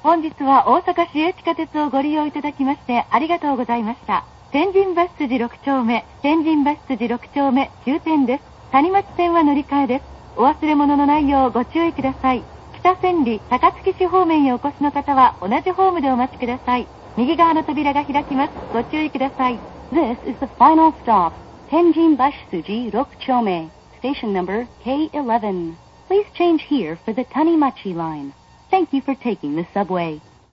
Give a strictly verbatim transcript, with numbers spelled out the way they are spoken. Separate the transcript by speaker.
Speaker 1: 本日は大阪市営地下鉄をご利用いただきましてありがとうございました。天神橋筋ろく丁目、天神橋筋ろく丁目終点です。谷町線は乗り換えです。お忘れ物のないようご注意ください。北千里、高槻市方面へお越しの方は同じホームでお待ちください。右側の扉が開きます。ご注意ください。This is the final stop. 天神橋筋ろく丁目 Station number K eleven. Please change here for the Tanimachi line. Thank you for taking the subway.